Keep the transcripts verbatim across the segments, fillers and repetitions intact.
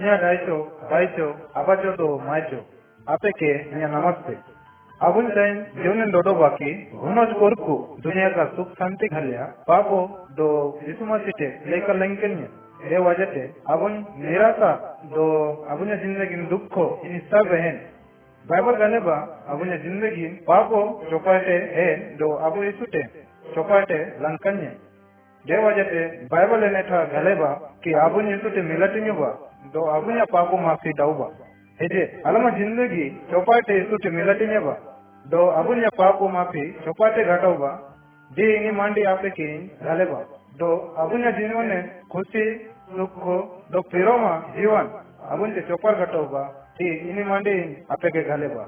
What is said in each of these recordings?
Inya daicho, baicho, abacho do maicho. Apeke inya namaste. Abun time jonen dodo baki, hunoj korku, दुनिया का सुख शांति घालिया, पापो दो यीशु मसीह लेकर लंकन्य, ये वजह से अबुन निराशा दो अबुन्या जिंदगी में दुखो इन सब बहन, बाइबल कहने बा अबुन्या जिंदगी पापो चौपाटे है दो अबु यीशु ते चौपाटे लंकन्य, ये वजह से बाइबल लेने था घाले बा कि अबुन यीशु ते मिलतिन्यो बा दो अबुन्या पापो माफी दाऊबा, है जे अलमा जिंदगी चौपाटे यीशु ते मिलतिन्यो बा दो अबुन्या पापो माफी चौपाटे घटाऊबा दी इनी मांडी आपे की घालेबा दो अबुन्या जीवन ने खुशी सुख दो पिरोमा जीवन अबुन ते चौपर घटाऊबा दी इनी मांडी आपे के घालेबा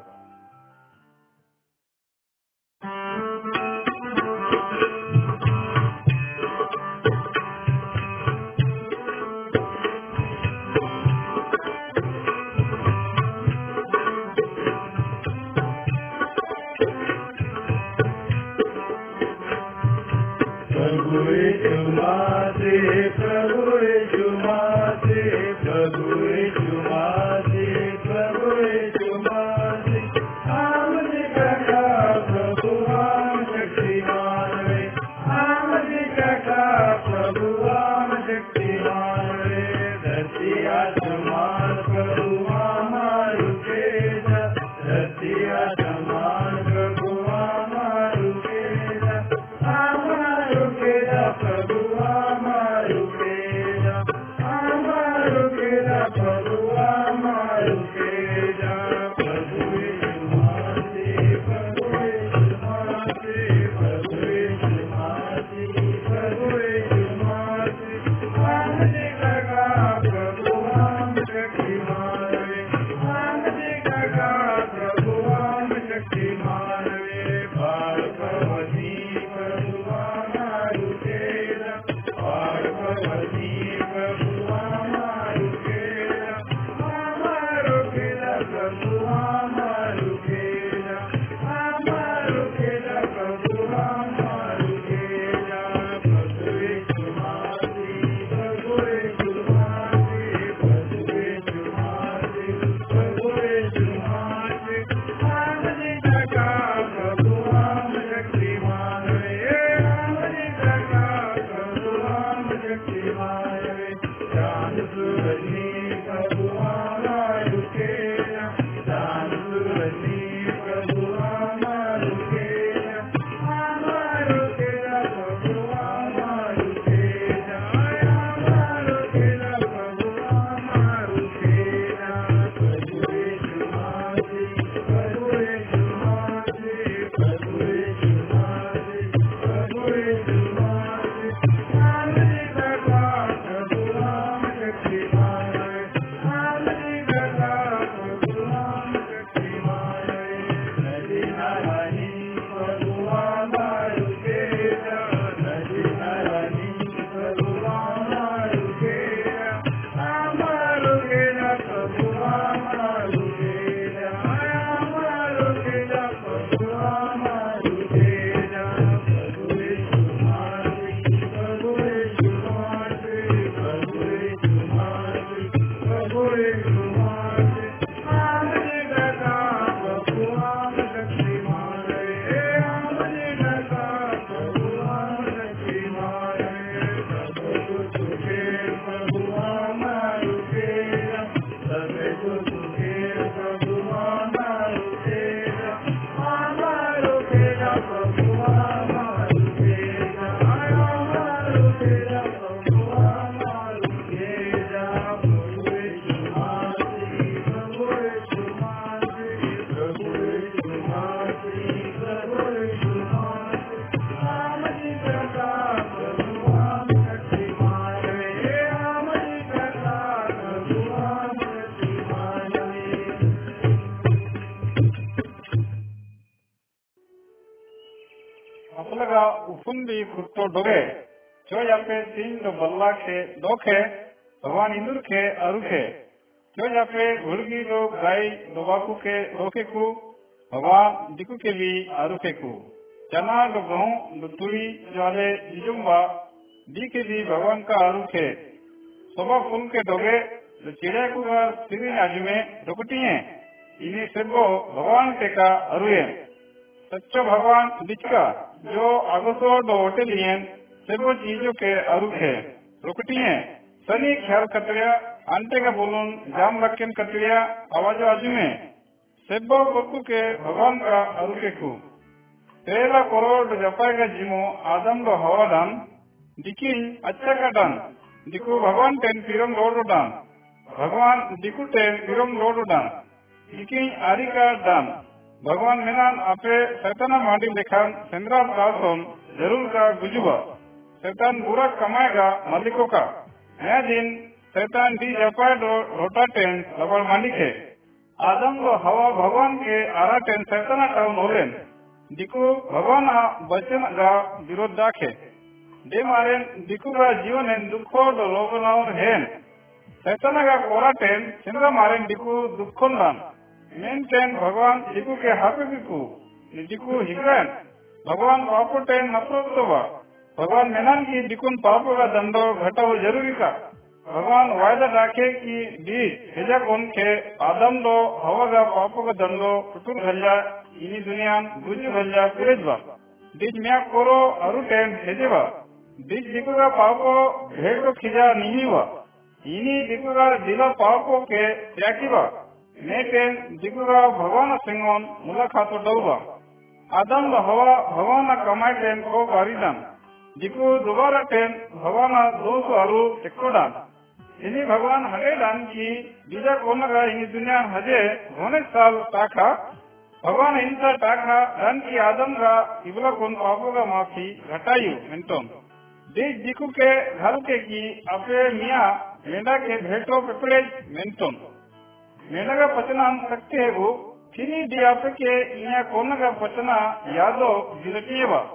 ufundi kurto doge cho yape tin do balla ke doke भगवान इंदुर के अरुखे जो जापे उड़गी दो गाय दोबाकू के रोके को भगवान दिकू के भी अरुखे को चना दो गहूं दो तुरी जाले जिजुम्बा दी के भी भगवान का अरुखे सोबा फूल के दोगे चिड़े को सिरी आजुमे रोकटिए इन्हीं सेबो भगवान के का अरुए सच्चो भगवान दिचका जो अगसो दो होटलियन सेबो चीजों के अरुखे रोकटिए सनी ख्याल कतरिया अंते का बोलून जाम रखें कतरिया आवाजो आजुमे सेबो कोकु के भगवान का अरुके को तेरह करोड़ जपाई का जिमो आदम दो हवादान दिकिन अच्छा का दान दिकु भगवान टेन पिरम लोडो दान भगवान दिकु टेन पिरम लोडो दान दिकिन आरी का दान भगवान मेनान आपे शैताना मांडी लेखान सेंद्रा दासन जरूर का गुजुबा शैतान बुरा कमाएगा मालिकों का नया दिन शैतान दी जपाई दो रोटा टेन लबड़ मांडी के आदम दो हवा भगवान के आरा टेन शैताना टाउन होलेन दिकु भगवान वचन का विरोध दाखे दे मारे दिकु का जीवन है दुखो दो लोगनावर है शैतान का कोरा टेन सिंगा मारे दिकु दुखों दान मेन टेन भगवान दिकु के हापे दिकु दिकु हिग्रन भगवान पापो टेन नफरत तो बा भगवान मेनान की दिकुन पापो का दंडो घटाओ जरूरी का भगवान वायदा राखे कि बीज हेजा कौन के आदम दो हवा का पापो का दंडो कुटुर घल्ला इनी दुनिया गुजु घल्ला पुरेज बा बीज म्या कोरो अरु टेन हेजे बा बीज दिकु का पापो भेटो खिजा नहीं बा इनी दिकु का दिला पापो के त्यागी बा ने टेन दिकु का भगवान सिंगोन मुलाकातो डलबा आदम दो हवा भगवान कमाई टेन को बारीदान दिकु दोबारा टेन भगवान दोष अरु टेकोडान इन्हीं भगवान हरे दान की बीजा कौन का इन्हीं दुनिया हजे होने साल टाका भगवान इनसा टाका दान की आदम का इबला कौन पापों का माफी घटायु मिनटों देश दिकु के घर के की अपे मियाँ मेंढा के भेटो पिपड़े मिनटों मेंढा का पचना हम सकते हैं वो फिनी दिया पे के इन्हें कौन का पचना यादो जिरटिए बा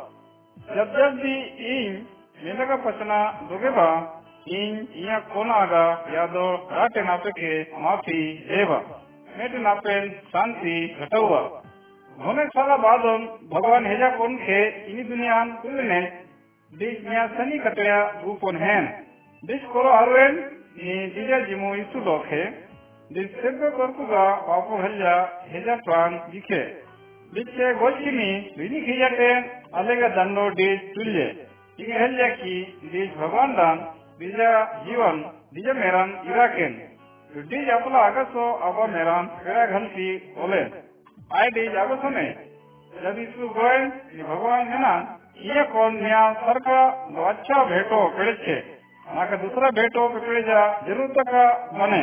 जब जब भी इन मेंढा का पचना दोगे बा इन इया कोना आगा यादो राटे नापे के माफी देवा मेटे नापे शांति घटौवा होने साला बाद भगवान हेजा कौन के इनी दुनिया कुलने दिस मिया सनी कटया गुपोन हैं दिस कोरो आरुएन नि दिजा जिमो इसु दोखे दिस सेबे करकुगा पापो हल्ला हेजा प्राण दिखे दिखे गोचिनी विनी खिजाते अलेगा दंडो दिस तुल्य इके हल्ला की दिस भगवान दान दिजा जीवन दिजा मेरान इराकेन दिज अपला आगसो अबा मेरान पेरा घंटी बोले आए दिज आगसो में जब इसु गोयन भगवान है ना ये कौन निया सरका दो अच्छा भेटो पेड़े नाका दूसरा भेटो पेड़े जा जरूरत का बने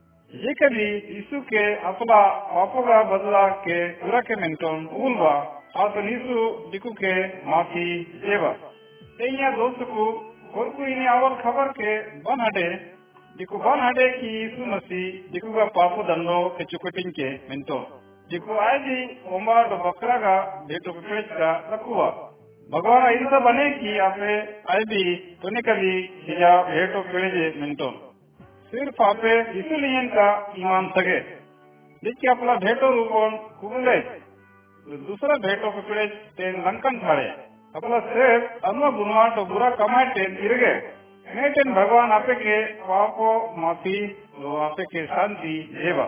ये कभी यीशु के अपला पापों का बदला के पूरा के मेंटोन उलवा और तो यीशु दिकु के माफी देवा ये दोस्त को कोरकु इन्हें अवल खबर के बन हटे दिकु बन हटे कि यीशु मसीह दिकु का पापो दंडो के चुकटिंग के मिनटो दिकु आए जी ओम्बा तो बकरा का भेटो पेच का रखुआ भगवान ऐसा बने कि आपे आए भी तोने कभी हिजा भेटो पेजे मिनटो सिर्फ आपे यीशु लियन का ईमान सके दिक्के अपना भेटो रूपोन कुबले दूसरा भेटो पेज तेन लंकन थाड़े अपना सेफ अनु बुनवा तो बुरा कमाए टेन इरगे ने टेन भगवान आपे के पापो माफी तो आपे के शांति देवा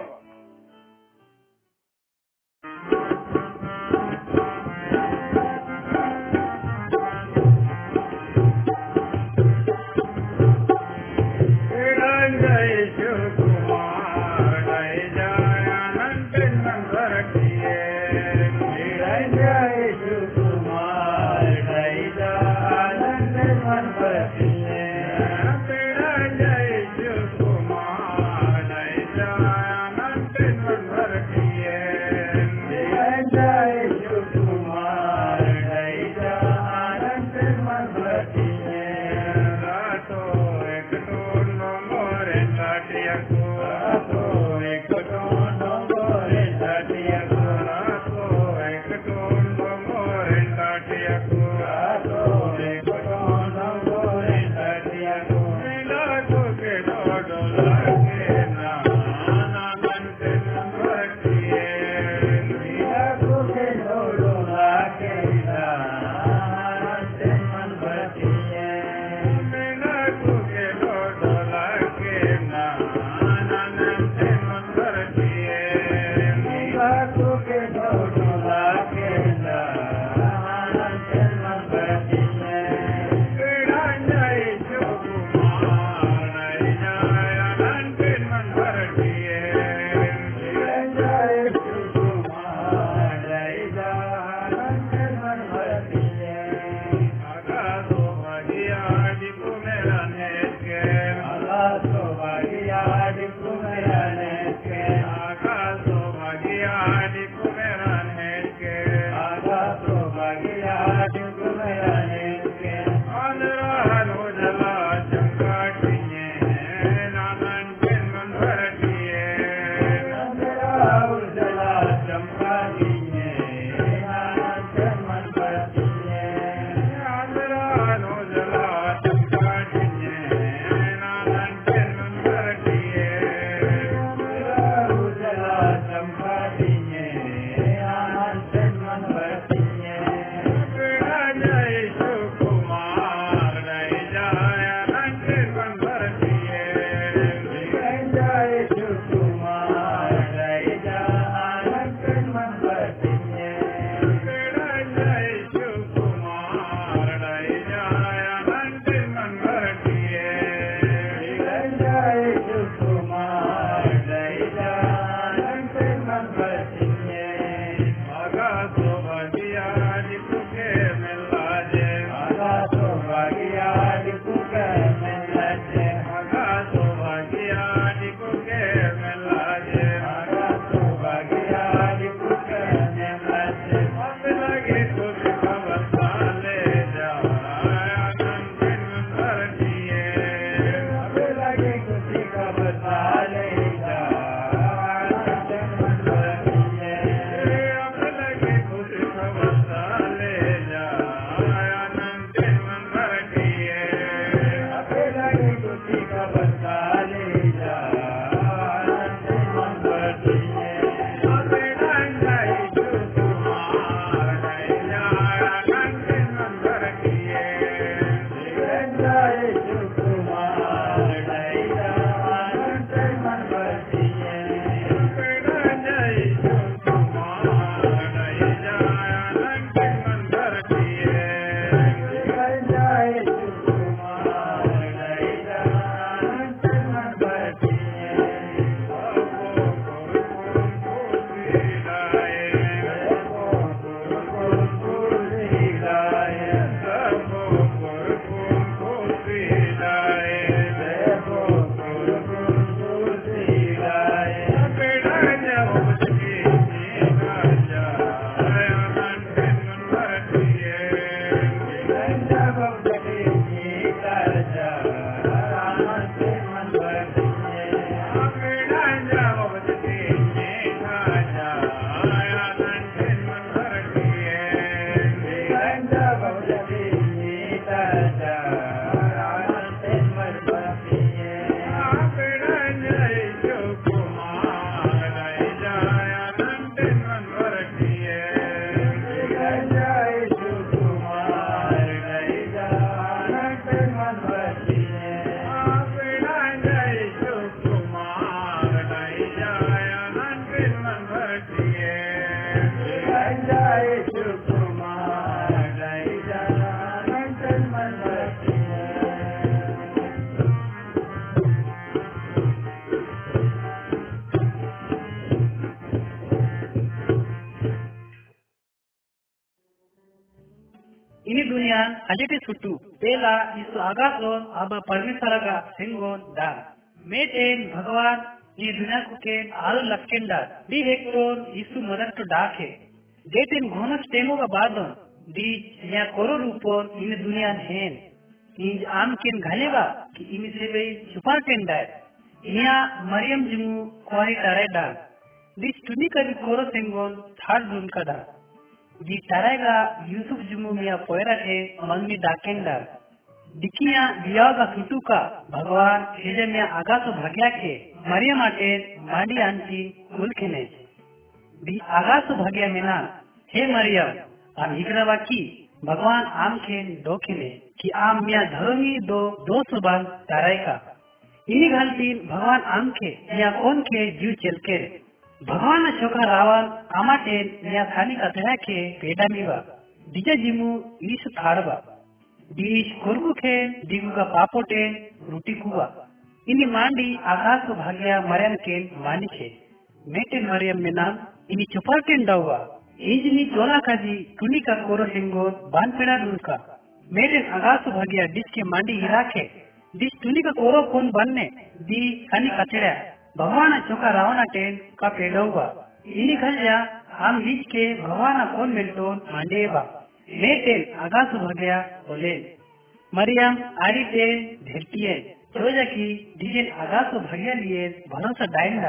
Ini dunia ajeti sutu pela isu agason aba parmesaraga sengon dan meten Bhagwan ini dunia kuken alu lakkenda di hekton isu madan to dakhe deten ghonas temo ga badon di ya koro rupon ini dunia hen in am ken ghaleba ki ini sebe supertenda nia Mariam jimu kwari tareda di studi kari koro sengon third dun kada di tarega Yusuf jumu miya poera ke mangni dakenda dikiya biyaga sutuka Bhagwan heje miya agaso bhagya ke Mariam ate mandi anti kulkene di agaso bhagya mena he Mariam am higrava ki Bhagwan am ken dokene ki am miya dharmi do do suban taraika ini ghaltin Bhagwan am ke miya kon ke jiv chelke भगवान छोकरा रावण आमाटेन या थानी कथया के पेड़ा मीवा दिजा जिमु ईश थाड़वा दीश कोरगु के दिगु का पापोटेन रोटी कुवा इनी मांडी आकाश को भाग्या मरियम के मानी के मेटेन मरियम में नाम इनी चुपाटेन डावा इंजनी तोला काजी टुनी का कोरो हिंगो बान पेड़ा दुलका मेटेन आकाश को भाग्या डिश के मांडी हिरा के डिश टुनी का कोरो कौन बनने दी थानी कथया भगवान चौका रावण टेन का पेड़वा इनी खलिया हम बीच के भगवान कौन मिलटोन मांडेवा मेटेन आगास भगया बोले मरियम आरी टेन धेरतिये चोजा की डिजेन आगास भगया लिए भरोसा डाइंडा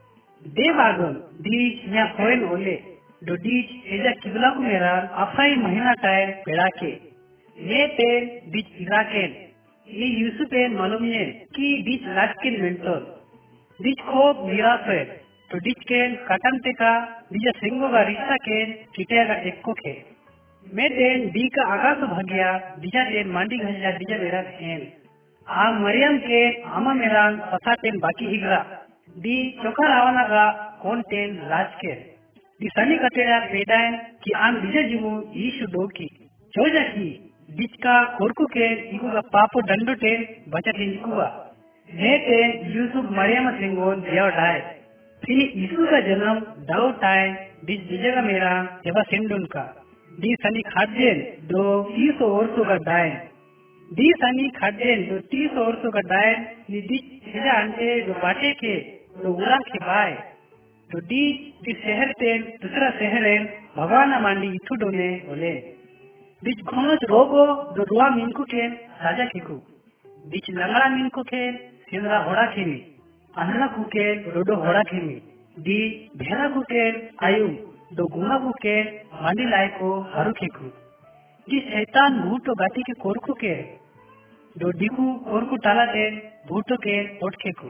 देव आगन दी या पोइन ओले दो डीज एजा किबला को मेरा अफाई महीना टायर पेड़ा के मेटेन डीज इराकेन ये यूसुफेन मालूम है कि डीज लाटकिन मिलटोन डिच को मीरा पे तो डिच के कटन ते का डिजा सिंगो का रिश्ता के किटे का एक्को के मैं देन डी का आगास भगया डिजा देन मांडी घंजा डिजा मेरा हेन आ मरियम के आमा मेरा पता तेन बाकी हिगरा दी चोखा रावना का कौन तेन लाज के दी सनी कटेरा पेडान कि आम डिजा जिमु ईशु दो की चोजा की डिच का कोरकु के इको का पापो डंडो तेन बचत हिंकुआ नेटे यूसुफ मरियम सिंगोन दिया डाय फिर यीशु का जन्म दाऊ टाइम डिस डिजेगा मेरा जब सिंडुन का दी सनी खाद्यन दो तीस वर्षों का डाय दी सनी खाद्यन दो तीस वर्षों का डाय नि दी हिजा अंटे दो बाटे के दो उड़ा के बाय तो दी दी शहर तेन दूसरा शहर है भगवान मांडी इथु डोने बोले डिच घोनस रोगो दो रुआ मिनको के साजा केकु डिच लंगड़ा मिनको के सिंदरा होड़ा खेमी अंधरा कुकेल रोडो होड़ा खेमी दी भेड़ा कुकेल आयु दो गुंगा कुकेल मांडी लायको हरु खेकु दी शैतान भूटो गाती के कोरकु के दो डिकु कोरकु टाला तेल भूटो के पोट खेकु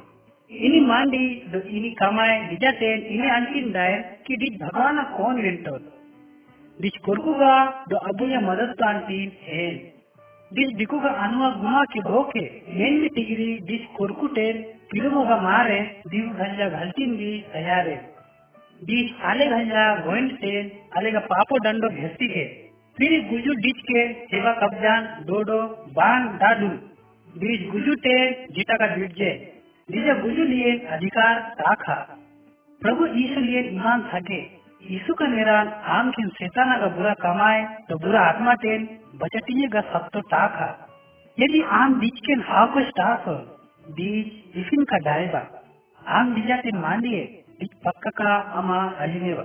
ini mandi do ini kamai dijaten ini antin daen ki di bhagwana kon lentor dis korkuga do abunya madat tantin hen dis dikuga anwa guma ki bhoke menni tigiri dis korkuten pilumoga mare div ghalla ghaltin di tayare dis ale ghalla goint ten alega papo dando ghesti ke फिर गुजु ditch के सेवा कब्जान डोडो बान दादू ditch गुजु ते जीता का DJ DJ गुजु लिए अधिकार ताखा प्रभु यीशु लिए ईमान थाके यीशु का निरान आम के शैताना का बुरा कमाए तो बुरा आत्मा तेन बचतिये का सब तो ताखा यदि आम डिच के हाव को स्टाफ डिच इफिन का डायबा आम डिजा तेन मान लिए डिच पक्का का अमा अलिमेवा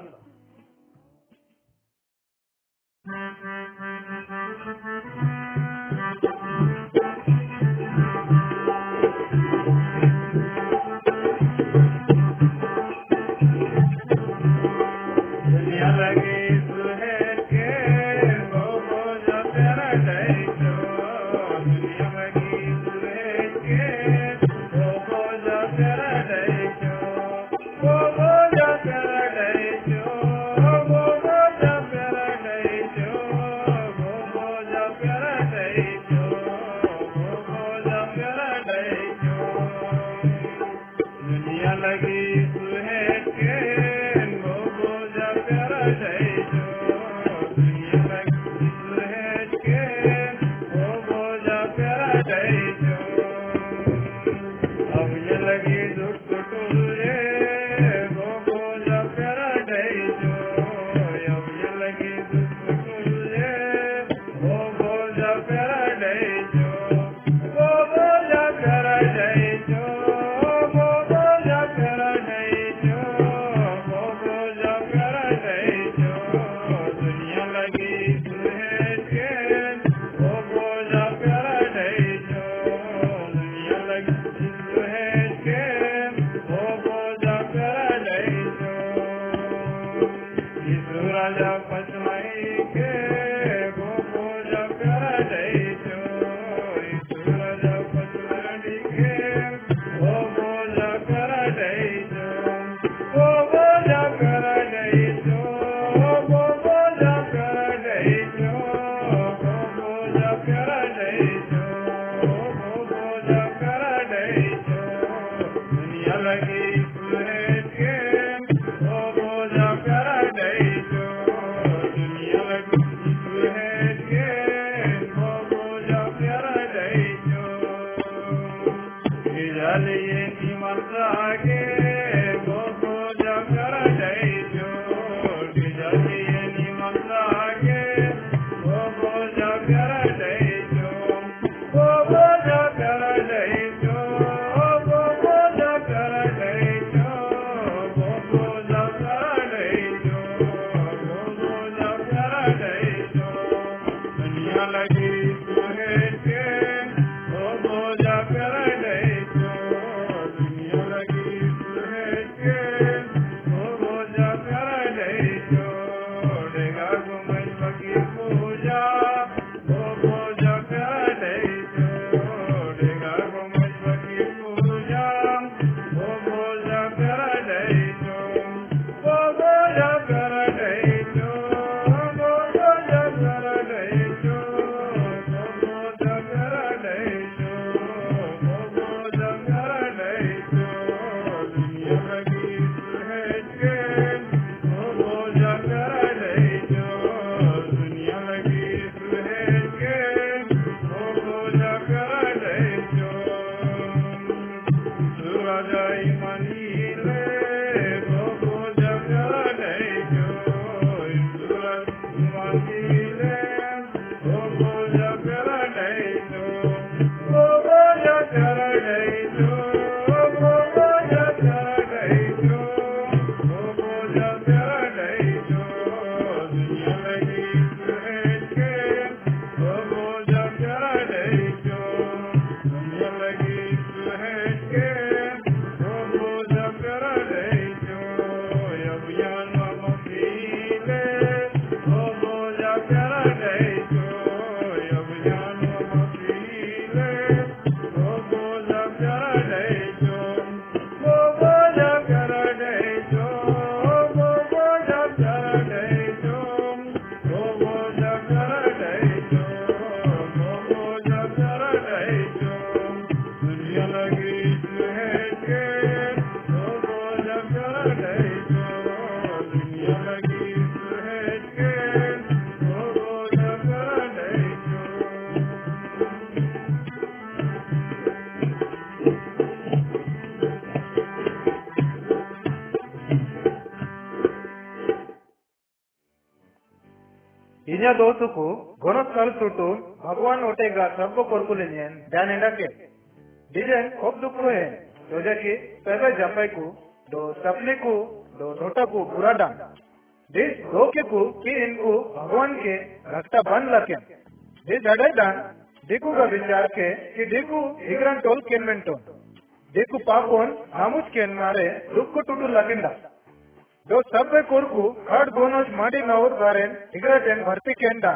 इन्या दोस्तुकु गोनस कल सुटू भगवान ओटेगा सबको कोरकुलिनियन ध्यान इंडाके डिजेन खूब दुखो है जोजा की पहले जपाई को दो सपने को दो छोटा को बुरा डान दिस धोखे को कि इनको भगवान के रखता बन लके दिस अड़े डान देखू का विचार के कि देखू इग्रन टोल केनमेंटो देखू पापोन नामुच केन मारे दुख को टूटू लकिंडा दो सब कोरकू हर गोनोज माडी नवर बारेन इग्रटेन भर्ती केंडा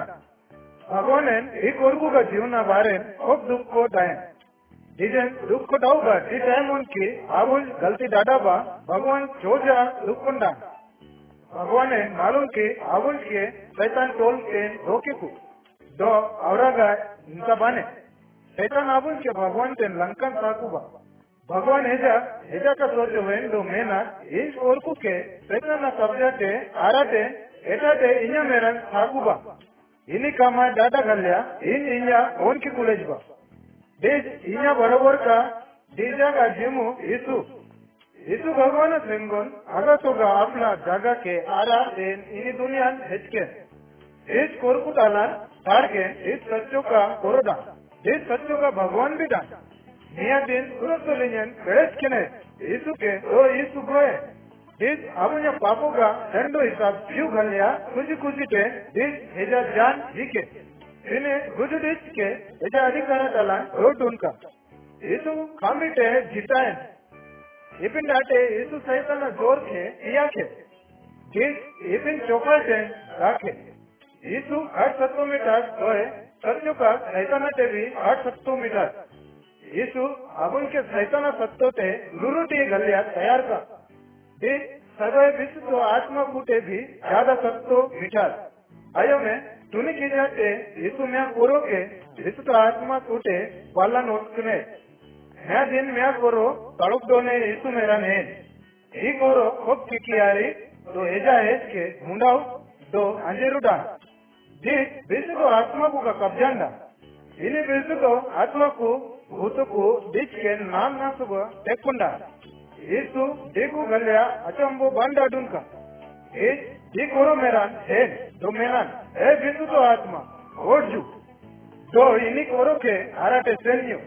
भगवान ई कोरकू का जीवना बारेन खूब दुख को दाएं डिजन दुख को डाउबा डी टाइम उनकी आबुल गलती डाडाबा भगवान चोजा दुख कुंडा भगवान ने मालूम की आबुल के शैतान टोल के धोखे को दो औरगा इनका बने शैतान आबुल के भगवान के लंकन साकुबा भगवान हेजा हेजा का सोचो वेन दो मेना इन कोरकू के शैतान ना कब्जा टे आराटे एटा टे इन्या मेरन साकुबा इन्हीं कामा डाटा गल्या इन इन्या ओन की कुलेजबा देश इन्या बरोबर का देजा का जिमु यीशु यीशु भगवान सिंगोन अगसोगा अपना जागा के आरा देन इन्हीं दुनिया हेचके इस कोरकू डाला तार के इस सच्चों का कोरोडा इस सच्चों का भगवान भी डाल निया दिन सुरसोलियन गणेश के ने यीशु के दो यीशु गोए इस अपने पापों का दंडो हिसाब क्यों गलिया कुछ कुछ टे इस हेजा जान जी के इन्हें गुजरिश के हेजा अधिकार डाला रोड उनका यीशु खामिटे जिताए इपिन डाटे यीशु सैतान जोर के किया के जिस इपिन चौपाटे राखे यीशु आठ सत्तों मीटर होए सत्यों का सैतान टे भी आठ सत्तों मीटर यीशु अब उनके सैतान सत्तों ते गुरुटी गलिया तैयार का दे सदैव विश्व तो आत्मा कूटे भी ज्यादा सत्तो मीटर आयो में तूने की जाते यीशु मैं कोरो के विश्व तो आत्मा कूटे वाला नोटने मैं दिन मैं कोरो तड़ुक दोने यीशु मेरा ने ही कोरो खूब किकियारी तो हेजा हेज के मुंडाओ दो अंजेरुडा जिस विश्व तो आत्मा को का कब्जांडा इन्हीं विश्व तो आत्मा को भूत को बीच के नाम ना सुबह टेकुंडा यीशु देखो गलिया अचंबो बांडा डुनका इस ये कोरो मेरा है दो मेना है विश्व तो आत्मा और जू दो इन्हीं कोरो के आराटे सैन्यो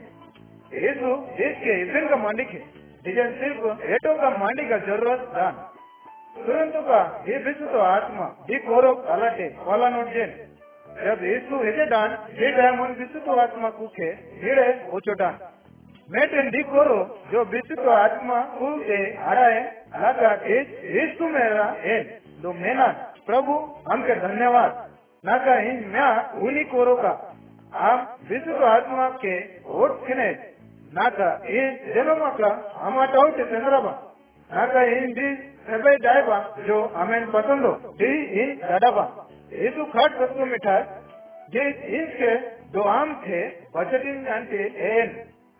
यीशु देश के इबन का मांडी के डिजाइन सिर्फ एटो का मांडी का जरूरत दान तुरंत का ये विश्व तो आत्मा ये कोरो अलाटे वाला नोट जेन जब यीशु हेजे दान ये डायमंड विश्व तो आत्मा कुके हिड़े ओचो दान मेटेन दी कोरो जो विश्व तो आत्मा कुके आराए लगा यीशु मेरा है दो मेना प्रभु हमके धन्यवाद नाका इन मैं उन्हीं कोरो का आप विश्व तो आत्मा के वोट खिने नाका इन जनों का हम अटाउट चंद्रमा नाका इन दी सबे डायबा जो हमें पसंद हो दी इन दादाबा यीशु खाट सत्तु मिठा जिस इनके दो आम थे बचतिन जानते एन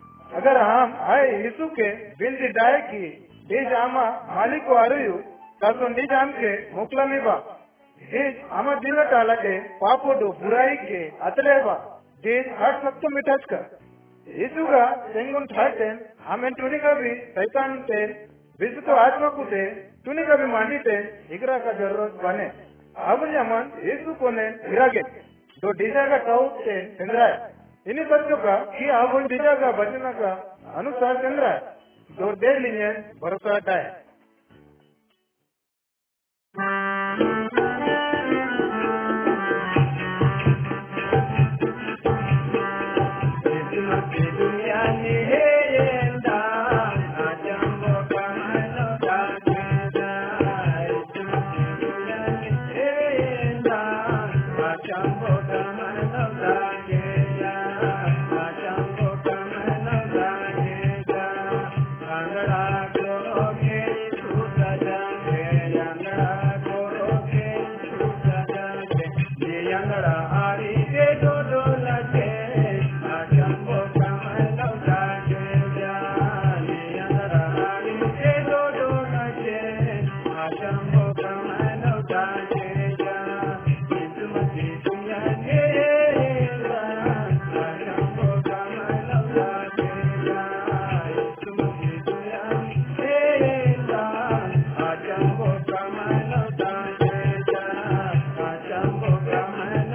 अगर हम आए यीशु के बिल दी डाय की दी जामा मालिक को आरुयु तासो दी जाम के मोकला में बा देश आमा दिल टाला के पापो दो बुराई के अतले बा देश खाट सत्तु मिठास का यीशु का सेंगुन ठाटेन हमें टूनी का भी शैतान थे विश्व तो आत्मा को थे टूनी का भी मांडी थे इकरा का जरूरत बने अब जमन यीशु को ने इरागे दो डीजा का टाउट थे चंद्रा इन्हीं बच्चों का कि अब उन डीजा का बचना का अनुसार चंद्रा दो देर लिनियन भरोसा है Come on.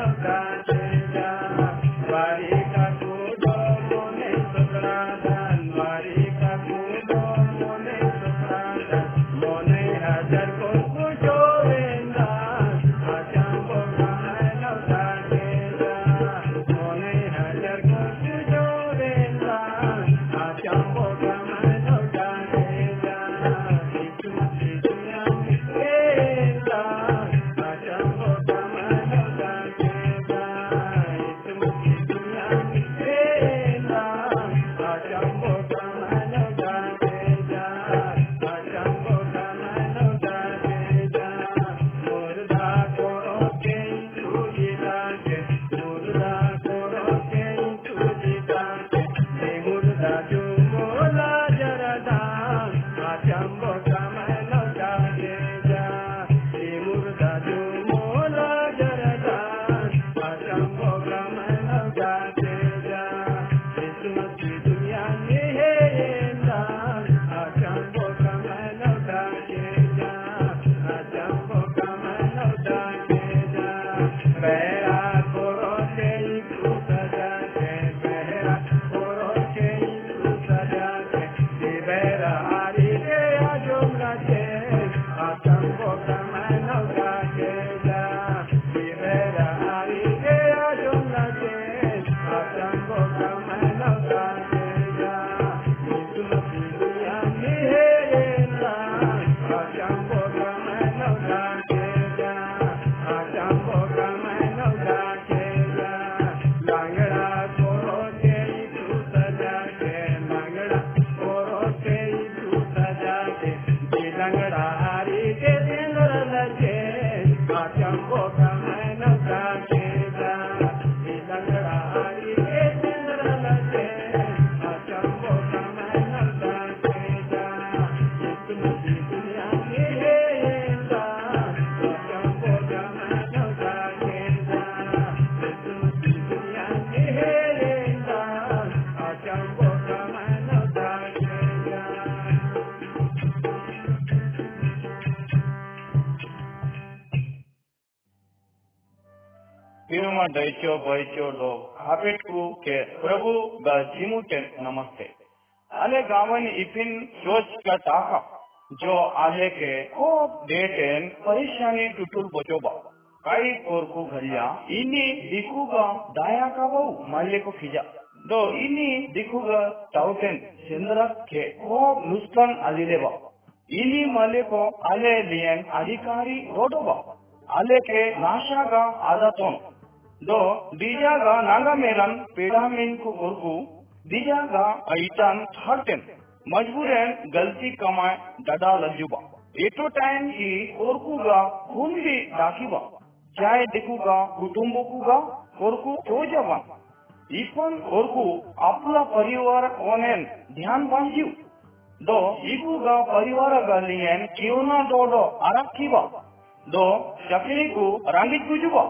Piruma Daicho Baicho Log, Hapetku ke Prabhu ga Jimuten Namaste. Ale Gavani Ipin George ka Taka, Jo Ale ke Hope Deten Parishani Tutul Bojoba. Kai Korku Ghalia, Ini Dikuga Daya Kabau, Maleko Fija. Do Ini Dikuga Tauten, Sendra ke Hope Nuskan Alileva. Ini Maleko Ale Lien Adikari Rodoba. Ale ke Nashaga Adaton. Do dijaga naga meran pedamin ko gorku dijaga aitan tharten majburen galti kamay dada lajuba eto time ki gorku ga hundi dakiba jay dekuga kutumboku ga gorku chojaba ipon gorku apna parivar onen dhyan bandiu do iku ga parivar ga lien kiona dodo arakiba do chakni ku rangi kujuba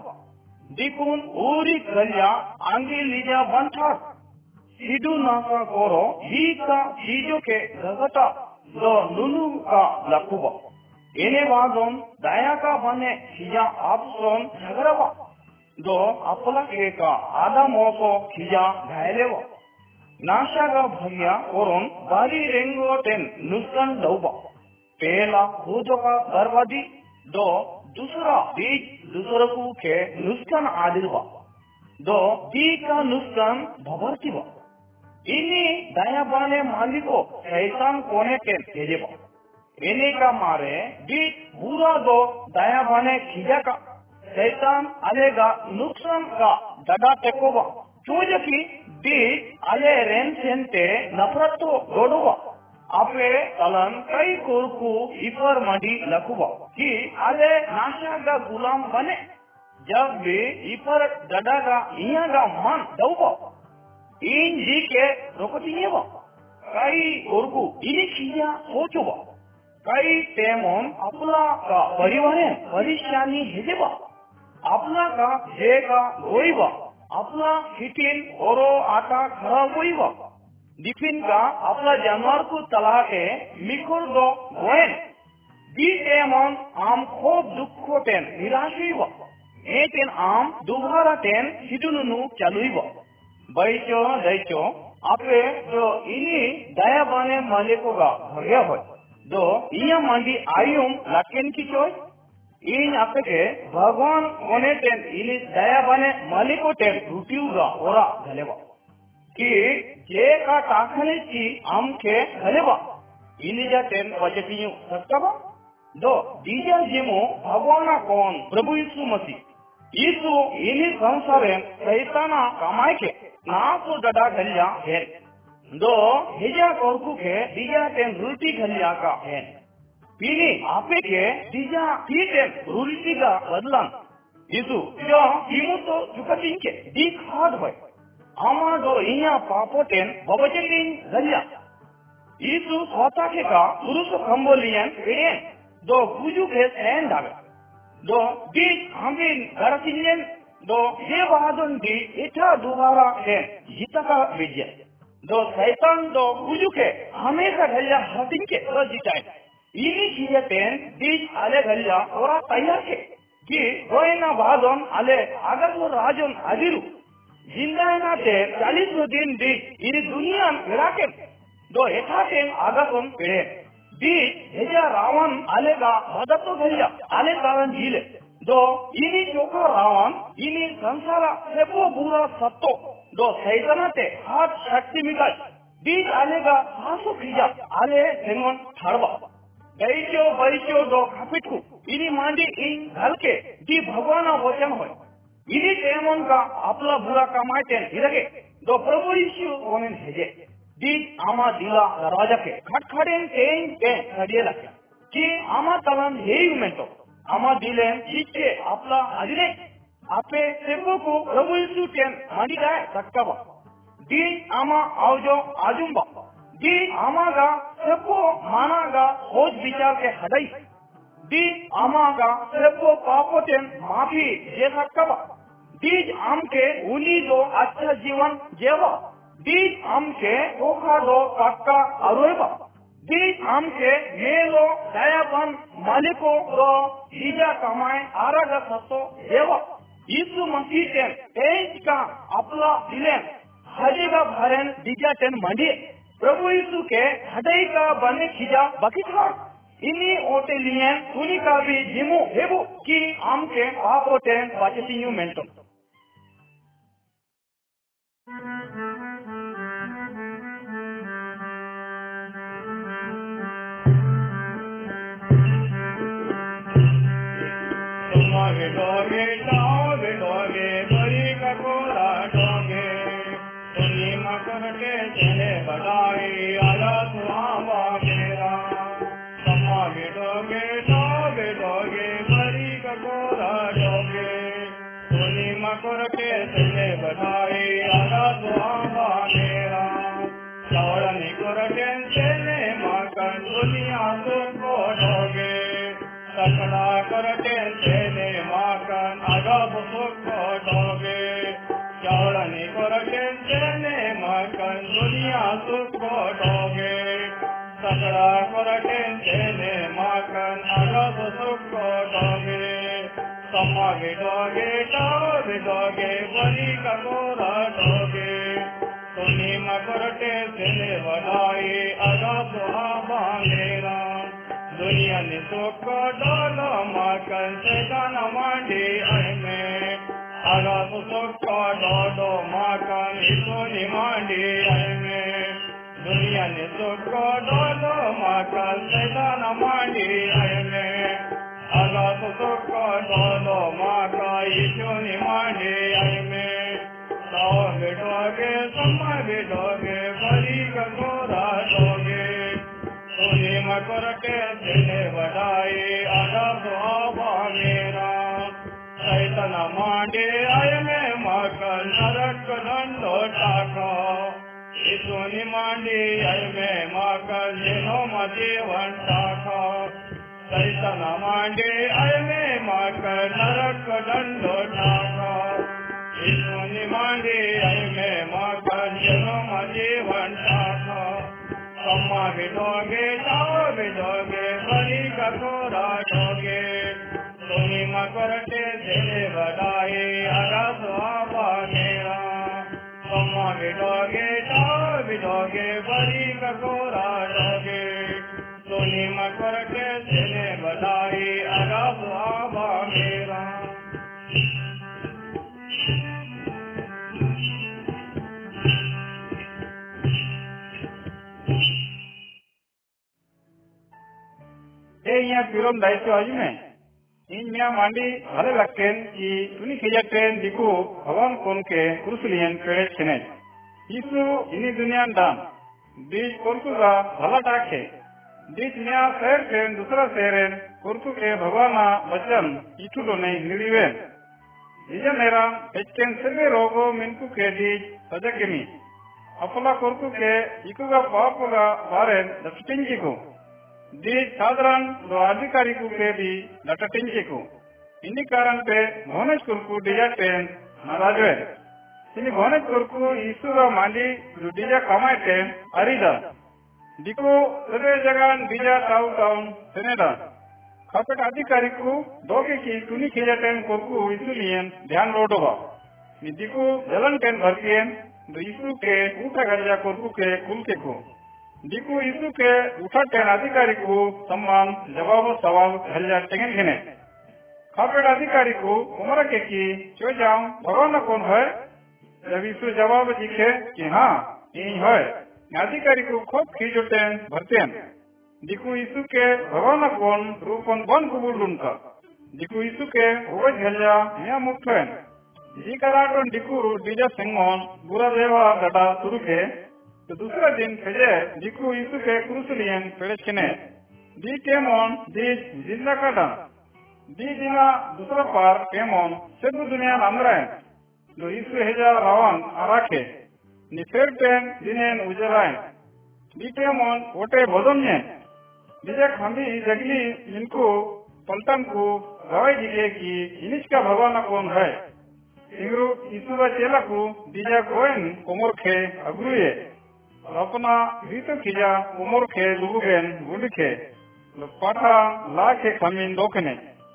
Dikun uri kalya angi lija banthar sidu naka koro hika hijo ke gagata do nunu ka lakuba ene vadon daya ka bane hija apson jagaraba do apala ke ka ada moso hija gaileva nasha ga bhagya koron bari rengo ten nuskan dauba pela hujo ka barbadi do दूसरा बीज दूसरे को के नुस्कान आदिल बा दो दी का नुस्कान भवरती बा इन्हीं दया बाने मालिको शैतान कोने के भेजे बा इन्हीं का मारे दी बुरा दो दया बाने खिजा का शैतान आलेगा नुकसान का दड़ा टेको बा चूजे की दी आले रेन सेंटे नफरत तो गोडो बा आपे तलन कई कोरकू इपर मडी लकुबा कि आले नाशा का गुलाम बने जब भी इपर डडा का इया का मन दौबा इन जी के रोकती बा कई कोरकू इन्हीं खिया सोचोबा कई तेमोन अपना का परिवार परेशानी हेजेबा अपना का हे का गोईबा अपना हिटिन औरो आटा खराब गोईबा डिफिन का अपना जानवर को तला के मिखुर दो गोयन दी एमन आम खूब दुखो टेन निराशी वा एटेन आम दुबारा टेन सिटुनुनु चालुई वा बैचो दैचो आपे जो इनी दया बाने मालिको का भग्या हो दो इया मांडी आयुम लाकेन की चोय इन आपे के भगवान कोने टेन इनी दया बने मालिको टेन रुटियुगा ओरा घलेवा कि जे का टाखने की आम के घलेवा इनी जा टेन वजटियु सत्तबा दो दीजा जिमो भगवाना कौन प्रभु यीशु मसीह यीशु इनी संसारे सैताना कमाए के नासु डडा घलिया है दो हिजा कोरकु के दीजा टेन रुटी घलिया का है पीनी आपे के दीजा ही टेन रुटी का बदलन यीशु जो कीमु तो चुकती के दी खाद है आमा दो इया पापो टेन बबचटिन घलिया यीशु स्वता के का पुरुष खम्बोलियन पेन दो गुजु के सैन डावे दो दी हमिन गरसियन दो ये बहादुर दी इतना दोबारा है जीता का विजय दो शैतान दो गुजु के हमेशा घलिया हटिन के तो जीता है इनी चीजें टेन दी आले घलिया और तैयार के कि गोइना बहादुर आले अगर वो राजन अदिरु जिंदा है ना ते चालीस दिन दी इनी दुनिया मिला के दो एथा टेन आगसन पेड़े दी हेजा रावण आलेगा मदद तो घलिया आले कारण जीले दो इनी चोखा रावण इनी संसारा सेपो बुरा सत्तो दो सैताना ते हाथ शक्ति मिकाल बीज आलेगा सासो खिजा आले सेंगन थाड़वा दैचो बैचो दो खापिटकु इनी मांडी इन घल के दी भगवाना वचन होय इनी तेमन का आपला बुरा कमाए टेन इरगे दो प्रभु यीशु कोने भेजे दी आमा दिला दरवाजा के खटखड़ेन तेन के खड़िएला कि आमा तलन हेई उमेंटो आमा दिले इचे आपला अदिने आपे सेबो को प्रभु यीशु टेन मांडी गाय सक्काबा दी आमा आवजो आजुम्बा दी आमा गा सेबो माना गा खोज विचार के हदई दी आमा गा सेबो पापो टेन माफी जे सक्काबा दीज आम के उनी दो अच्छा जीवन जेवा दीज आम के ओखा दो पक्का अरुएबा दीज आम के मेलो दयाबन मालिको दो दीजा कमाए आरागा सतो जेवा यीशु मसीह टेन तेज का अपला दिलेन हजेगा भरन दीजा टेन मंडी प्रभु यीशु के हदई का बने खिजा बकिथा इनी ओटे लियन सुनी का भी जिमु हेबु की आम के पापो टेन बचतियु मेंटो डोगे डोगे डोगे बड़ी ककोरा डोगे तुनी मकरटे चले बड़ाई आला सुहावा मेरा समा डोगे डोगे डोगे बड़ी ककोरा डोगे तुनी मकरटे चले बड़ाई आला सुहावा मेरा चौड़नी करटे चले मकन दुनिया सुको डोगे सकड़ा करटे चले माकन अगब सुख डोगे चौड़नी करटे चले माकन दुनिया सुख डोगे सकड़ा करटे चले माकन अगब सुख डोगे समा डोगे टाव डोगे बड़ी ककोरा डोगे तुनी मकरटे चले बढ़ाई अगब हाबा मेरा दुनिया ने सुख डोलो माकन सैतान मांडी अहमे आगा सुख डोलो माकन ईसोनी मांडी अहमे दुनिया ने सुख डोलो माकन सैतान मांडी अहमे आगा सुख डोलो माका ईसोनी मांडी अहमे सौ बिडोगे सम्मा बिडोगे बड़ी ककोरा डोगे तुनी मकरटे चले बढ़ाई आधा सुहावा मेरा सैतन मांडे आय में मकन नरक दंडो टाका ईसोनी मांडी आय में मकन जिनो मजीवन टाका सैतन मांडे आय में मकन नरक दंडो टाका ईसोनी मांडी आय में मकन जिनो मजीवन टाका सम्मा बिडोगे ताओ बिडोगे बड़ी ककोरा डोगे तुनी मकरटे चले बढ़ाई आगा सुहावा मेरा सम्मा बिडोगे ताओ बिडोगे बड़ी ककोरा डोगे तुनी ᱤᱧᱟᱹ ᱯᱤᱨᱚᱢ ᱫᱟᱭᱤᱛᱛᱚ ᱦᱤᱡᱩᱜ ᱢᱮ ᱤᱧ ᱢᱮᱭᱟ ᱢᱟᱹᱱᱰᱤ ᱵᱷᱟᱞᱮ ᱞᱟᱜᱛᱮᱱ ᱠᱤ ᱛᱩᱱᱤ ᱠᱷᱮᱡᱟᱴᱮᱱ ᱫᱤᱠᱩ भगवान कोनके क्रुसलियन पेड़े छेने यीशु इनी दुनिया दान बीज कोरकु का भला डाके बीज नया शहर के दूसरा शहर कोरकु के भगवान वचन इठुलो नहीं निरीवेन इजा मेरा एचकेन सभी रोगो मिनको के बीज सजकेमी अपना कोरकु के इकु का पाप का बारे दक्षिणी को बीज साधारण दो अधिकारी को के भी लटटिंची को इन्हीं कारण पे भोनेश कोरकु डिजाटेन नाराज है इन्हीं भोनेश कोरकु यीशु का माली जो डिजा कमाए थे अरिदा दिको सभी जगह डिजा टाउ टाउन सेनेदा खापेट अधिकारी को दोगे की तुनी खिजाटेन कोरकु यीशु लियन ध्यान रोडोगा निदिको जलन टेन भरकेन दो यीशु के उठा गलिया कोरकु के कुल के को दिको यीशु के उठा टेन अधिकारी को सम्मान जवाब सवाल गलिया टेंगन घेने खापेट अधिकारी को उम्र के की चो जाऊं भगवान कौन है जब यीशु जवाब दिखे कि हाँ यही है अधिकारी को खूब खींचोटेन भरतेन दिकु यीशु के भगवान कौन रूपन बन कुबुल उनका दिकु यीशु के होज गलिया मिया मुठेन जी कराटोन दिकु डिजा सिंगोन बुरा देवा गटा शुरू के तो दूसरा दिन खेजे दिकु यीशु के क्रूसलियन पेड़े छने दी केमोन दी जिंदा काटा दी दिना दूसरा पार केमोन सब दुनिया नामरा है जो यीशु हेजा रावण आराखे निफेर टेन दिनेन उजराय दी केमोन ओटे बदोन्ये दिजा खंबी जगली इनको पलटन को गवाई दिखे कि इनिश का भगवान कौन है इंग्रू यीशु का चेला को दिजा गोयन कोमर खे अग्रुये अपना रीतो खिजा कोमर खे लुगुगेन गुंडखे पाठा ला के खमीन दोकने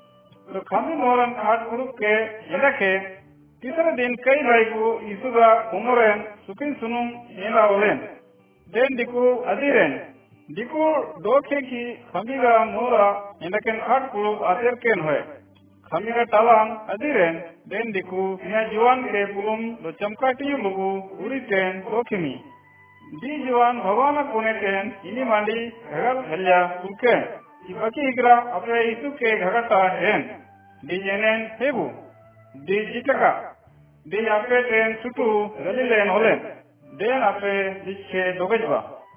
तो खमी मोरन खाट ग्रुप के इनके तीसरे दिन कई भाई को यीशु का कोमरेन सुकिन सुनुम येला ओलेन देन दिकु अधीरेन दिकु दोखे की खमी का मोरा इनके खाट ग्रुप आतेर केन है खमी का तालान अधीरेन देन दिकु यह जीवन के पुलुम दो चमकाटी लुगु उरी टेन दोखिमी दी जीवन भगवान कोने टेन इनी मांडी घगल हल्या कुके कि बाकी हिगरा अपने यीशु के घगटा हेन दी जेनेन हेबु दी जिटका दी आपे टेन सुटू गलीलेन होलेन देन आपे दिखे दोगजबा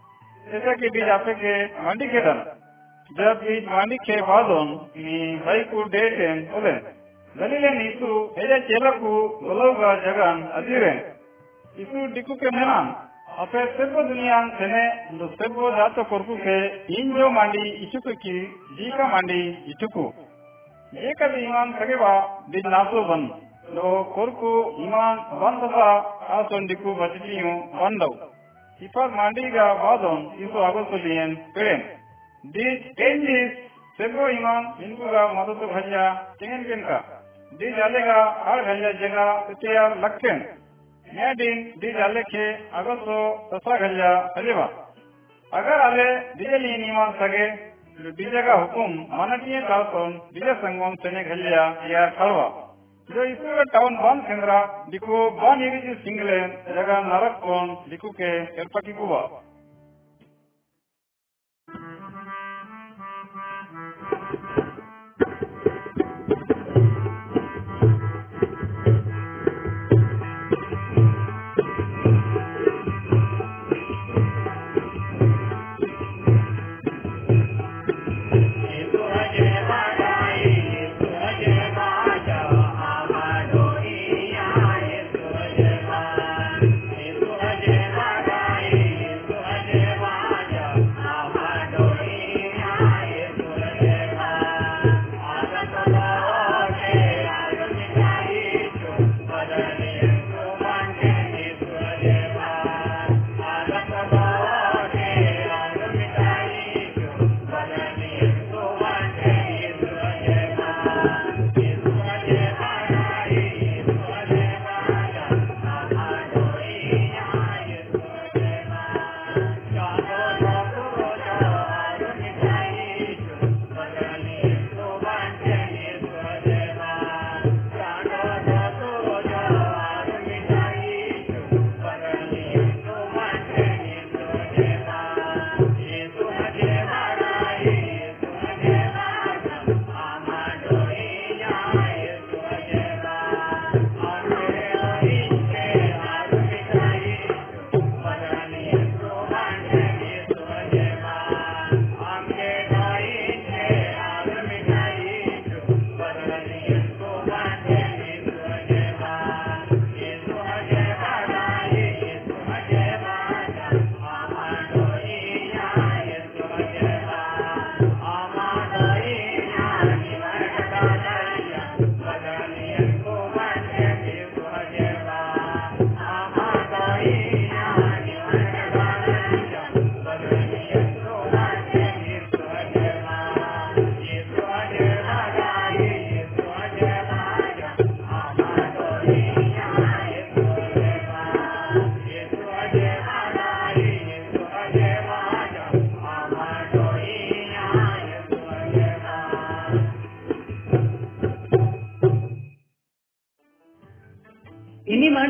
जैसा कि बीज आपे के मांडी के दन जब बीज मांडी के बादोन नी भाई को दे टेन होलेन गलीलेन यीशु हेजा चेलाकु गोलौगा जगन अधीरेन यीशु दिकु के मेनान अपे सेबो दुनिया सेने दो सेबो जातो कोरकु के इन जो मांडी इचुकु की जी का मांडी इचुकु ये कभी ईमान सगेबा बिन नासो बन दो कोरकु ईमान बंदसा आसोन दिकु बचतियों बंदो इफर मांडी का बादोन इस आगोसलियन पेन दी टेंजिस सेबो ईमान इनको का मदद भजिया चेंगन केन का दी जालेगा हर भजिया जगह तैयार लक्षण मैं दिन दी जाले के अगसो तसा गलिया अलेवा अगर आले दिजली नीमान सगे बीजा का हुकुम मानटीय कालकोन बीजा संगम सेने गलिया या खलवा जो इसका टाउन बन केंद्रा दिको बन इरिज सिंगले जगह नरक कोन दिकु के एरपकी कुवा Yes,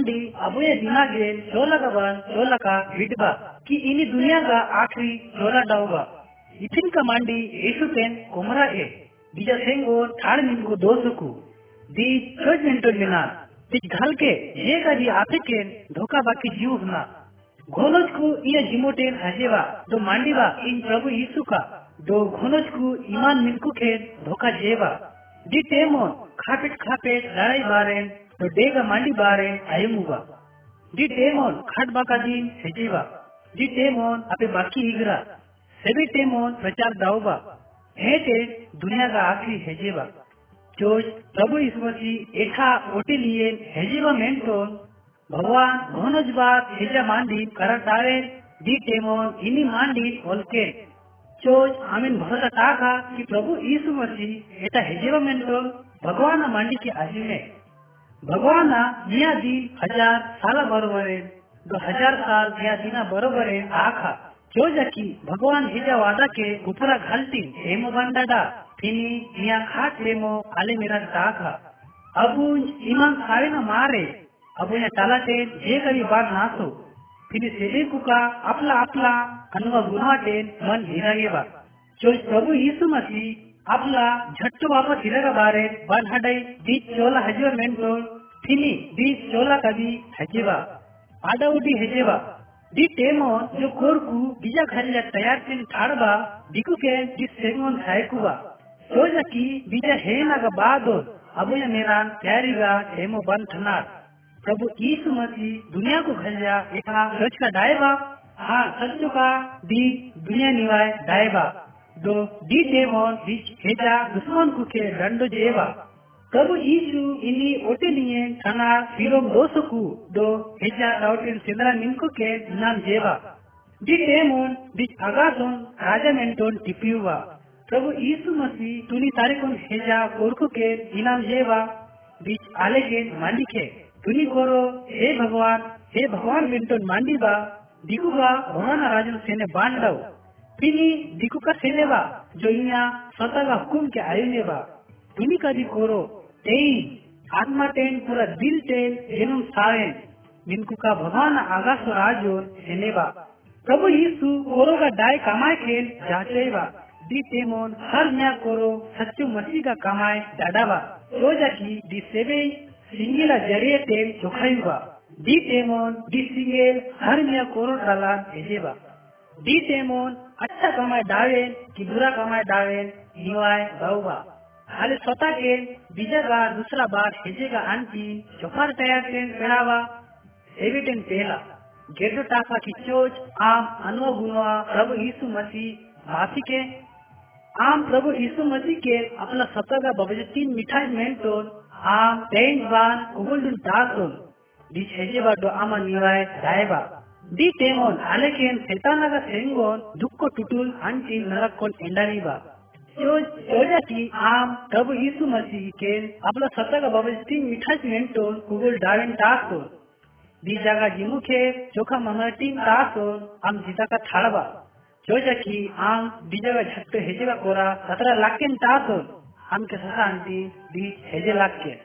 मांडी अब ये दिमागे चोला का बन चोला का विडबा कि इनी दुनिया का आखिरी चोला डाउबा इथिन का मांडी येसु पेन कोमरा ए बीजा सेंगो ठाड़ मिनको दोसुकु दी चोज मिनटो मिना ती घाल के ये का दी आते के धोखा बाकी जीव ना घोनोज को ये जिमोटेन हजेवा दो मांडीवा इन प्रभु यीशु का दो घोनोज को ईमान मिनको के धोखा जेवा दी टेमोन खापेट खापेट लड़ाई बारेन तो डेगा मांडी बारे आयमुगा दी टेमोन खाट बाका दिन हेजेवा दी टेमोन अपे बाकी इगरा सभी टेमोन प्रचार दाऊबा हेटे दुनिया का आखिरी हेजेवा जोज प्रभु यीशु मसीह एठा ओटे लिए हेजेवा मेंटोन भगवान घोनोज बात हेजा मांडी करत दावे दी टेमोन इनी मांडी ओलके जोज आमीन भरोसा ताका कि प्रभु यीशु मसीह एटा हेजेवा मेंटोन भगवान मांडी के आजीने भगवान मिया दिन हजार साल बरोबर है दो हजार साल मिया दिना बरोबर है आखा जो जकी भगवान हिजा वादा के ऊपरा घालती हेमो बंदाडा फिनी मिया खाट हेमो आले मेरा ताखा अबू ईमान सारे न मारे अबू या टालाटे जे कभी बात नासो फिनी सेले कुका अपला अपला अनवा गुनाटे मन हिरागेवा जो प्रभु यीशु मसीह आपला झट्टो वापस हिरगा बारे बन हडई बीच चोला हजेवा मेंटो फिनी बीच चोला कभी हजेवा आडा उडी हजेवा दी टेमो जो कोरकू बीजा घरिया तैयार के ठाड़बा दिकु के दी सेगोन खायकुवा सोजा की बीजा हेना का बादो अबो या मेरा तैयारीगा टेमो बन थनार प्रभु यीशु मसीह दुनिया को घरिया एका सच का डायबा हाँ सच्चो का दी दुनिया निवाय डायबा दो दी टेमोन बीच हेजा दुश्मन को के दंडो जेवा प्रभु यीशु इनी ओटे लिए थाना फिरोम दोसकू दो हेजा राउटेन सेंद्रा निमको के नाम जेवा दी टेमोन बीच आगासोन राजा मेंटोन टिपियुवा प्रभु यीशु मसीह तुनी तारिकोन हेजा कोरको के इनाम जेवा बीच आले के मांडी के तुनी कोरो हे भगवान हे भगवान मेंटोन मांडी बा दिकुबा भगवान राजन सेने बांडव फिनी दिकु का सेनेवा जो यहाँ स्वतः का हुकुम के आयुनेवा तुनी का दी कोरो तेईन आत्मा टेन पूरा दिल टेन एनुम सावेन मिनको का भगवान आगास राजोन सेनेवा प्रभु यीशु कोरो का डाय कमाए खेल जाचेवा दी टेमोन हर नया कोरो सच्चू मसीह का कमाए डाडावा तो जाकी दी सेवे सिंगिला जरिए टेन चोखायुवा दी टेमोन दी सिंगेल हर नया कोरो डाला एजेवा दी टेमोन अच्छा कमाए डावेन कि बुरा कमाए डावेन निवाय गाउवा हाले स्वतः के बीजा बार दूसरा बार हेजेगा आंटी चोखार तैयार टेन पेड़ावा एविटेन पेला गेडो टाका की चोच आम अनवा गुनवा प्रभु यीशु मसीह माफी के आम प्रभु यीशु मसीह के अपना स्वतः का बबजे तीन मिठाई मेंटोन आम टेन बान कुगुलडुन टासोन बीच हेजेबा दो आमा निवाय दाएबा दी टेमोन आले केन सेताना का सेंगोन दुक्को टुटुल आंटी नरक कोन एंडानीबा जो जोजा की आम प्रभु यीशु मसीह के अपना सत्ता का बबज तीन मिठाई मेंटोन कुगुल डावेन टासोन दी जगह जिमु के चोखा ममरटीन टासोन आम जीता का थाड़बा जोजा की आम दी जगह झट्टो हेजेगा कोरा सत्रह लाख के टासोन आम के ससा आंटी दी हेजे लाख के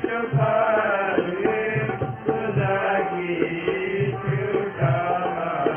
Thank you.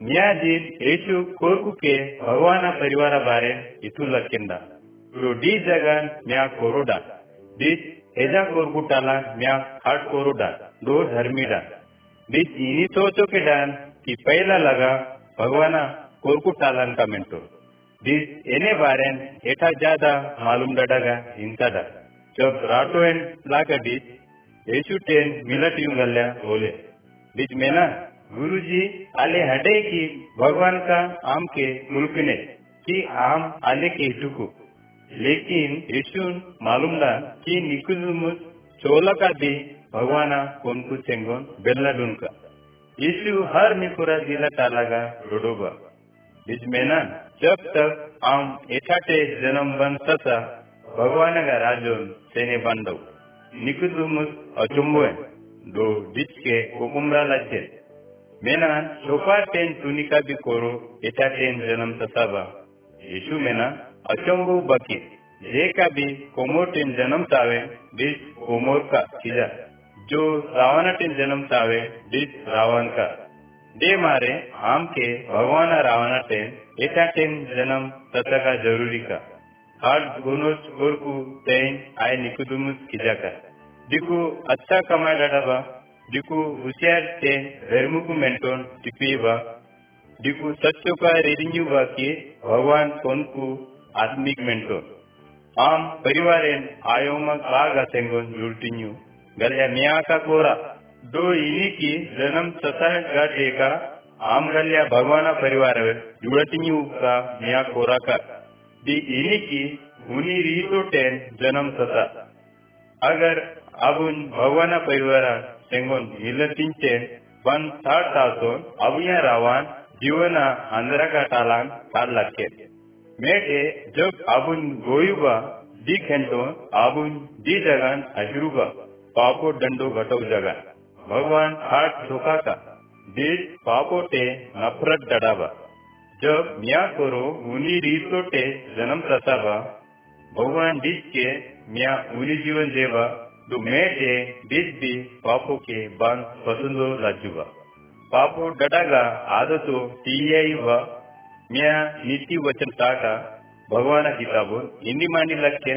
न्याजीत येशु कोरकु के भगवाना परिवारा बारे इतु लक्केंदा तो डी जगन म्या कोरोडा डी हेजा कोरकु टाला म्या खाट कोरोडा दो धर्मीडा डी इनी सोचो के डान कि पहला लगा भगवाना कोरकु टालन का मेंटो डी एने बारेन एटा ज्यादा मालूम डडागा इंताडा जब राटो एन लागा डी येशु टेन मिलट युंगल्या बोले बीच में ना गुरुजी आले हटे की भगवान का आम के मुल्क ने कि आम आले के टुकु लेकिन यीशु मालूम ला कि निकुलमुस चोला का भी भगवाना कोनकु चेंगोन बेल्ला डुनका यीशु हर निकुरा दिला टालागा रोडोबा बीच में ना जब तक आम एठाटे जन्म बन सता भगवान का राजोन सेने बंदो निकुलमुस अचुम्बोए दो बीच के कुकुमरा लज्जे मेना सोफा टेन तुनिका भी कोरो एटा टेन जन्म तसाबा यीशु मेना अचंबु बकी जे का भी कोमोर टेन जन्म तावे डिस कोमोर का खिजा जो रावण टेन जन्म तावे डिस रावण का दे मारे आम के भगवान रावण टेन एटा टेन जन्म तथा का जरूरी का हार्ड गुनोस कोरकु टेन आय निकुदुमुस खिजा का दिकु अच्छा कमाई डडाबा दिकु होशियार ते धर्मुकु मेंटोन टिपीबा दिकु सच्चो का रेडिंगु बाकी भगवान कोनकु आत्मिक मेंटोन आम परिवारेन आयोमा बाग असेंगोन जुल्टिन्यू गल्या मिया का कोरा दो इनी की जन्म सता गाटे का आम गल्या भगवाना परिवार जुड़तिन्यू का मिया कोरा का दी इनी की उनी रीतो टेन जन्म सता अगर अब उन भगवाना परिवार सेंगोन मिलतिंचे बन थार तासोन अभिया रावान जीवना अंदरा का टालान काल लक्के मेटे जब अबुन गोयुबा दी खेंटो अबुन दी जगन अशरुबा पापो डंडो घटो जगन भगवान हाट धोखा का देश पापो टे नफरत डडाबा जब मिया करो उनी रीतो टे जन्म तसाबा भगवान डीज के मिया उनी जीवन देवा तो मेटे डीज भी पापो के बांध पसंदो लाजुबा पापो डडागा आदतो टीयाईवा मिया नीति वचन ताका भगवाना किताबो हिंदी मांडी लक्के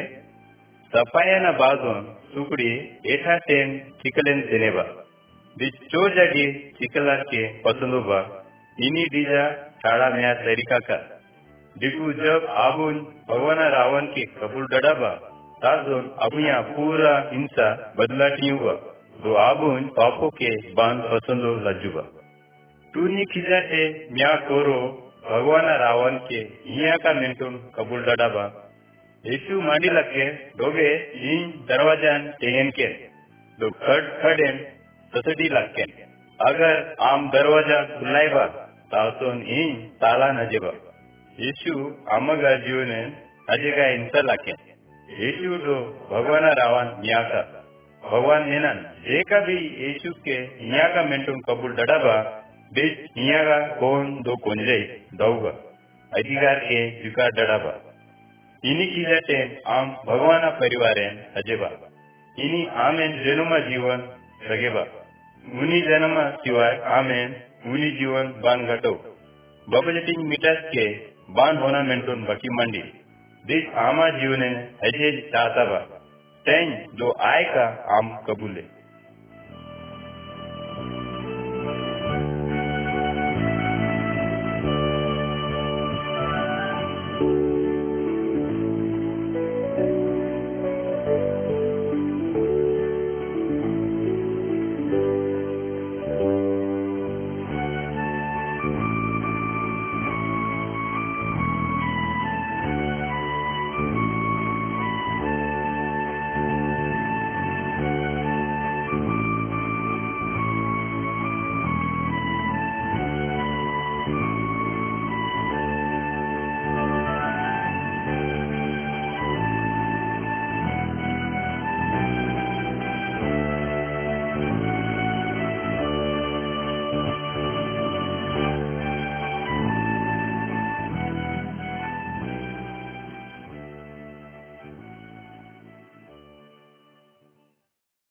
सफायाना बाजोन सुकड़ी एठा टेन चिकलेन देनेबा दिस चो जागी चिकला के पसंदोबा इनी डीजा ठाड़ा मिया तरीका का दिकु जब आबुन भगवाना रावण के कबूल डडाबा ताजोन अभिया पूरा हिंसा बदलाटी हुआ तो आबुन पापो के बांध पसंदो लजुबा टूनी खिजाटे म्या कोरो भगवान रावण के हिया का मेंटोन कबूल डडाबा यीशु मांडी लगे डोगे इन दरवाजान टेहन के दो खड खडेन ससडी लगे अगर आम दरवाजा खुलाइबा तासोन इन ताला नजेबा यीशु आमगा जीवने अजेगा इंसा लगे यीशु तो भगवान रावण मिया का भगवान नेनन जेका भी यीशु के मिया का मेंटोन कबूल डडाबा बीच मिया का कौन दो कोंजे दौगा अधिकार के जुकार डडाबा इनी की जाते आम भगवाना परिवारेन अजेबा इनी आमेन जन्मा जीवन रगेबा उनी जन्मा सिवाय आमेन उनी जीवन बान घटो बबलटिंग मिटास के बान होना मेंटोन बकी मंडी दिस आमा जीवने अजय चाहता बा तें जो आय का आम कबूले